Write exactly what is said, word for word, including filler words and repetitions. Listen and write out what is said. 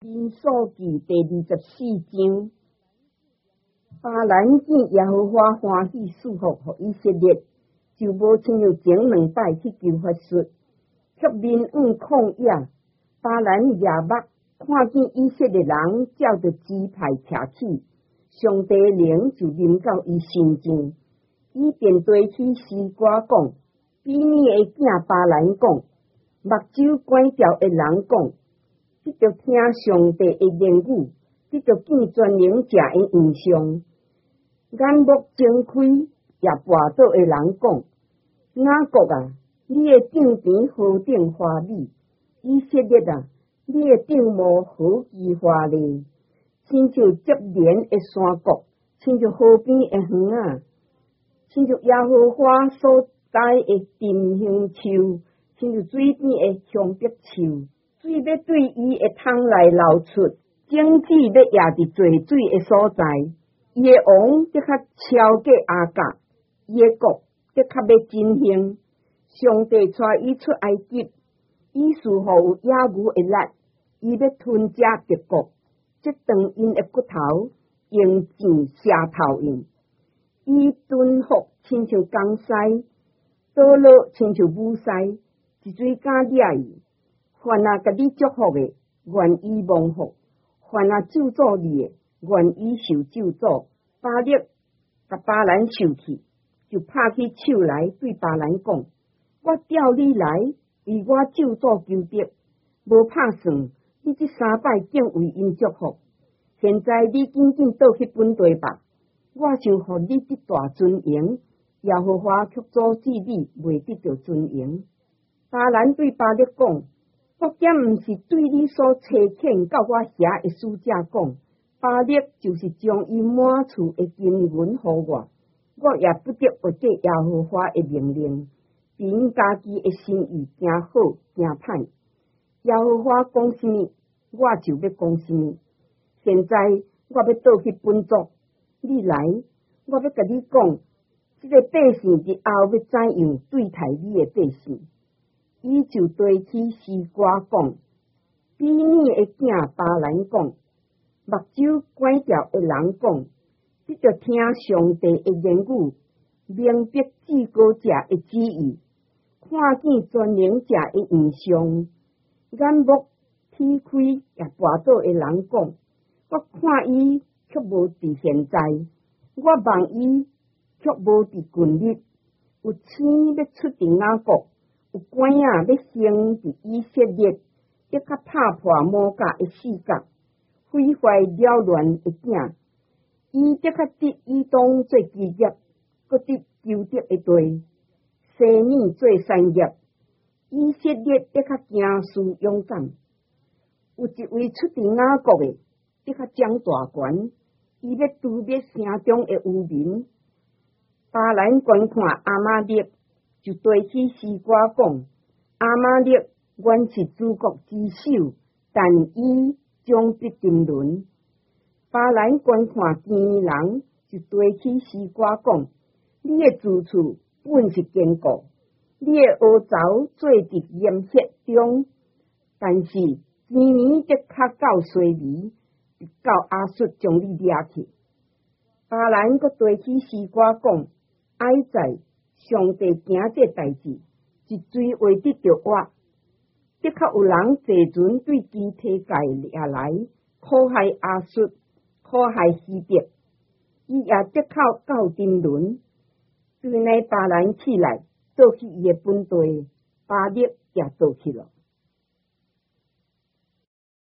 民数记第二十四章，巴兰见耶和华欢喜赐福予以色列，就无亲像前两摆去求法术，却面往旷野。巴兰夜目看见以色列人照着支派徛起，上帝灵就临到伊身上，伊便对起诗歌讲：比尼的囝巴兰讲，目睭拐掉的人讲。得着听上帝的言语，得着见全能者的形象。眼目睁开也跋倒的人讲：雅各啊，你的顶边何等华美！以色列啊，你的顶帽何其华丽！亲像接连的山谷，亲像河边的园仔，亲像耶和华所栽的沉香树，亲像水边的香柏树。水要对伊的桶内流出，种子要压伫济水的所在。伊的王得较超过亚甲，伊的国得较要振兴。上帝带伊出埃及，伊赐予有野牛的力，伊要吞食敌国，折断因的骨头，用箭射头因。伊蹲伏亲像江西，倒落亲像母狮，一水敢掠伊。凡啊，甲你祝福的，愿意蒙福；凡啊，咒诅你的，愿意受咒诅。巴力甲巴兰受气，就拍起手来对巴兰讲：我调你来为我咒詛求得，无拍算，你这三摆竟为因祝福。现在你紧紧倒去本地吧，我想互你得大尊荣，耶和华却阻止你未得到尊荣。巴兰对巴力讲：我竟毋是对你所差遣到我遐的使者讲，巴力就是将伊满厝的金银予我，我也不得违背耶和华的命令，凭家己的心意行好行歹。耶和华讲什么，我就要讲什么。现在我要倒去本族，你来，我要甲你讲，这个百姓日后要怎样对待你的百姓。伊就对起诗歌讲，比你的囝巴兰讲，目睭拐掉的人讲，得着听上帝的言语，明白至高者的旨意，看见全能者的形象。眼目踢开也跋倒的人讲，我看伊却无伫现在，我望伊却无伫近日，有星要出伫雅各。有管仔要行伫以色列，得较拍破魔甲的四角，毁坏了乱的囝。伊得较得以东做基业，搁得求得的地，西面做产业。以色列得较行事勇敢。有一位出伫雅各的，得较掌大权，伊要除灭城中的污民。巴兰观看阿玛力。就对起诗歌讲，阿玛力原是诸国之首，但伊将必沉沦。巴兰观看见人，就对起诗歌讲，你的住处本是坚固，你的凹槽做伫岩穴中，但是天年得较到衰微，直到亚述将你掠去。巴兰阁对起诗歌讲，哀哉！上帝行这代志，一追会得着我。的确有人坐船对基体界掠来，苦害亚述，苦害希伯，伊也得靠到沉沦。对内巴兰起来，倒去伊的本地，巴力也倒去了。